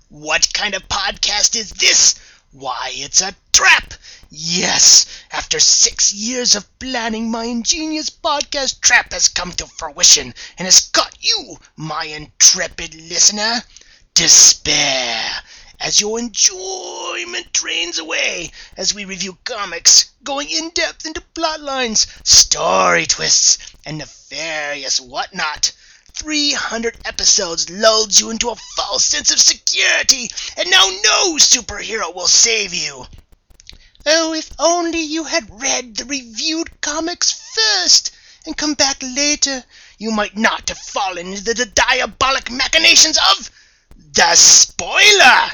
What kind of podcast is this? Why, it's a trap! Yes, after 6 years of planning, my ingenious podcast trap has come to fruition and has caught you, my intrepid listener. Despair as your enjoyment drains away as we review comics, going in-depth into plot lines, story twists, and nefarious whatnot. 300 episodes lulls you into a false sense of security, and now no superhero will save you. Oh, if only you had read the reviewed comics first and come back later, you might not have fallen into the diabolic machinations of the spoiler.